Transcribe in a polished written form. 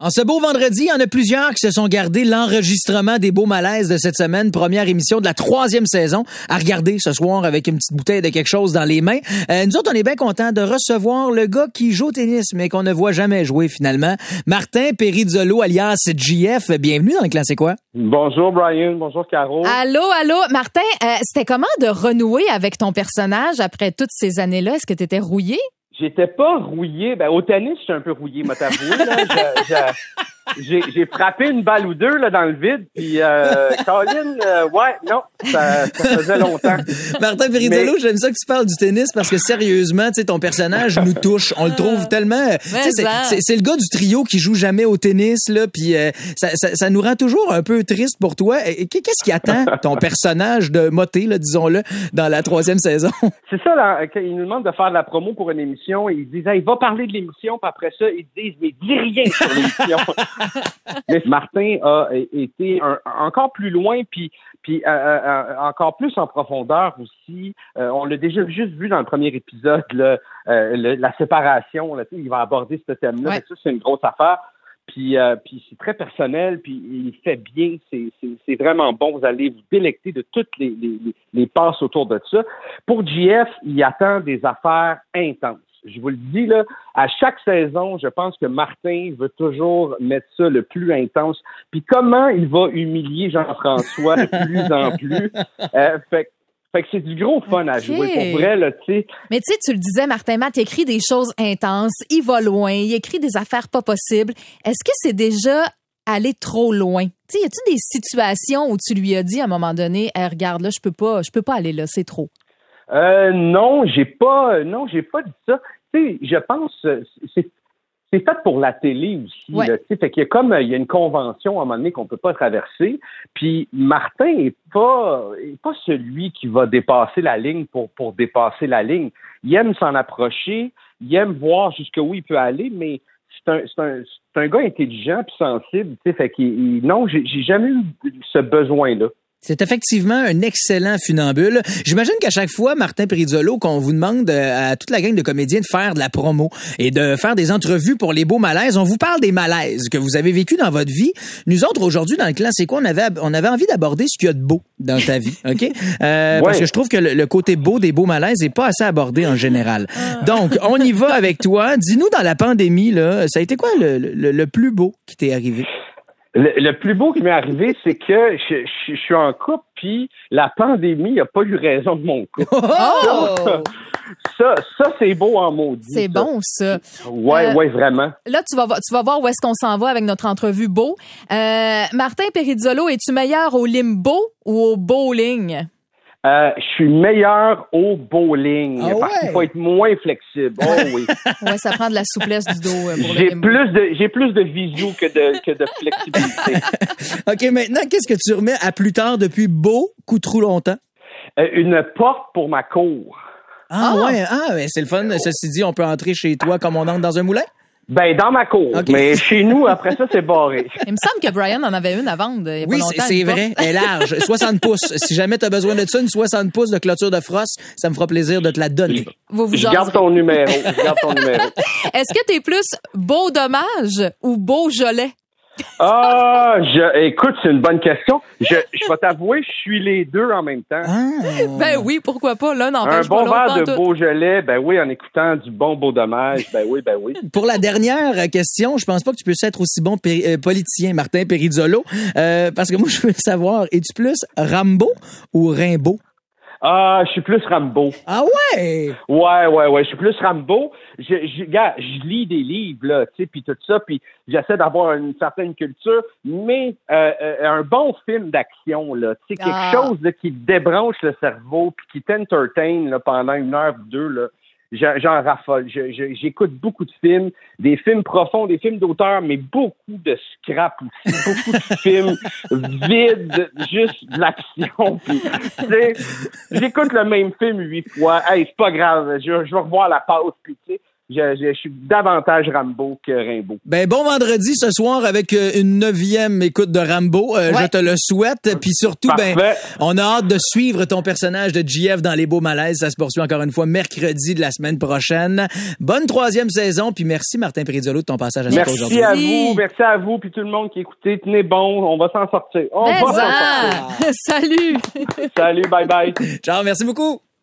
En ce beau vendredi, il y en a plusieurs qui se sont gardés l'enregistrement des beaux malaises de cette semaine, première émission de la 3e saison, à regarder ce soir avec une petite bouteille de quelque chose dans les mains. Nous autres, on est bien contents de recevoir le gars qui joue au tennis, mais qu'on ne voit jamais jouer finalement. Martin Perizzolo, alias JF. Bienvenue dans le Classe C'est quoi? Bonjour Brian, bonjour Caro. Allô. Martin, c'était comment de renouer avec ton personnage après toutes ces années-là? Est-ce que tu étais rouillé? J'étais pas rouillé. Au tennis, je suis un peu rouillé, m'a t'avoué. J'ai frappé une balle ou deux là dans le vide, puis Colin, ça faisait longtemps. Martin Perizzolo, j'aime ça que tu parles du tennis parce que sérieusement, tu sais, ton personnage nous touche. On le trouve tellement. C'est le gars du trio qui joue jamais au tennis là, puis ça nous rend toujours un peu triste pour toi. Qu'est-ce qui attend ton personnage de moté, là, disons-le, dans la 3e saison? C'est ça, là, quand ils nous demandent de faire de la promo pour une émission, ils disent hey, va parler de l'émission, puis après ça, ils disent mais dis rien sur l'émission. Mais Martin a été encore plus loin, puis encore plus en profondeur aussi. On l'a déjà juste vu dans le premier épisode, là, la séparation. Là, il va aborder ce thème-là. Ouais. Ça, c'est une grosse affaire. Puis c'est très personnel, puis il fait bien. C'est vraiment bon. Vous allez vous délecter de toutes les passes autour de ça. Pour JF, il attend des affaires intenses. Je vous le dis, là, à chaque saison, je pense que Martin veut toujours mettre ça le plus intense. Puis comment il va humilier Jean-François de plus en plus. Fait que c'est du gros fun à jouer, pour vrai, là, tu sais. Mais tu sais, tu le disais, Martin Matt, il écrit des choses intenses, il va loin, il écrit des affaires pas possibles. Est-ce que c'est déjà aller trop loin? Tu sais, y a-t-il des situations où tu lui as dit à un moment donné, hey, regarde, là, je peux pas aller là, c'est trop? Non, j'ai pas dit ça. Tu sais, je pense c'est fait pour la télé aussi. Ouais. Là, fait qu'il y a il y a une convention à un moment donné qu'on peut pas traverser. Puis Martin est pas celui qui va dépasser la ligne pour dépasser la ligne. Il aime s'en approcher, il aime voir jusqu'où il peut aller, mais c'est un gars intelligent puis sensible. Fait non, j'ai jamais eu ce besoin-là. C'est effectivement un excellent funambule. J'imagine qu'à chaque fois, Martin Perizzolo, qu'on vous demande à toute la gang de comédiens de faire de la promo et de faire des entrevues pour les beaux malaises, on vous parle des malaises que vous avez vécu dans votre vie. Nous autres, aujourd'hui, dans le Classe C'est quoi, on avait envie d'aborder ce qu'il y a de beau dans ta vie, OK? Parce que je trouve que le côté beau des beaux malaises n'est pas assez abordé en général. Donc, on y va avec toi. Dis-nous, dans la pandémie, là, ça a été quoi le plus beau qui t'est arrivé? Le plus beau qui m'est arrivé, c'est que je suis en couple, puis la pandémie n'a pas eu raison de mon couple. Oh! Ça, c'est beau en maudit. C'est ça. Bon, ça. Ouais, vraiment. Là, tu vas voir où est-ce qu'on s'en va avec notre entrevue beau. Martin Perizzolo, es-tu meilleur au limbo ou au bowling? Je suis meilleur au bowling. Parce qu'il faut être moins flexible. Oh oui. Ouais, ça prend de la souplesse du dos pour j'ai plus de visu que de flexibilité. OK, maintenant, qu'est-ce que tu remets à plus tard depuis beaucoup trop longtemps? Une porte pour ma cour. Ouais, c'est le fun. Ceci dit, on peut entrer chez toi comme on entre dans un moulin? Dans ma cour. Okay. Mais chez nous, après ça, c'est barré. Il me semble que Brian en avait une à vendre il y a pas longtemps. Oui, c'est vrai. Elle est large. 60 pouces. Si jamais tu as besoin de ça, une 60 pouces de clôture de frosse, ça me fera plaisir de te la donner. Je garde ton numéro. Est-ce que t'es plus beau dommage ou beau Jolet? Écoute, c'est une bonne question. Je vais t'avouer, je suis les deux en même temps. Ben oui, pourquoi pas, là, n'empêche pas l'autre. Un bon verre de Beaujolais, ben oui, en écoutant du bon beau dommage, ben oui. Pour la dernière question, je pense pas que tu puisses être aussi bon politicien, Martin Perizzolo, parce que moi, je veux savoir, es-tu plus Rambo ou Rimbaud? Je suis plus Rambo. Ah ouais? Ouais, je suis plus Rambo. Je lis des livres, là, tu sais, puis tout ça, puis j'essaie d'avoir une certaine culture, mais un bon film d'action, là, tu sais, quelque chose là, qui débranche le cerveau, puis qui t'entertain là, pendant 1 heure ou 2, là. J'en raffole. J'écoute beaucoup de films, des films profonds, des films d'auteur, mais beaucoup de scrap aussi, beaucoup de films vides, juste de l'action. Puis, tu sais, j'écoute le même film 8 fois. Hey, c'est pas grave, je vais revoir la pause. Puis, tu sais, je suis davantage Rambo que Rimbaud. Ben, bon vendredi ce soir avec une 9e écoute de Rambo. Je te le souhaite. Puis surtout, on a hâte de suivre ton personnage de JF dans Les Beaux Malaises. Ça se poursuit encore une fois mercredi de la semaine prochaine. Bonne 3e saison. Puis merci Martin Perizzolo de ton passage à nous aujourd'hui. Merci à vous, puis tout le monde qui écoutait. Tenez bon, on va s'en sortir. Salut! Salut, bye bye. Ciao, merci beaucoup.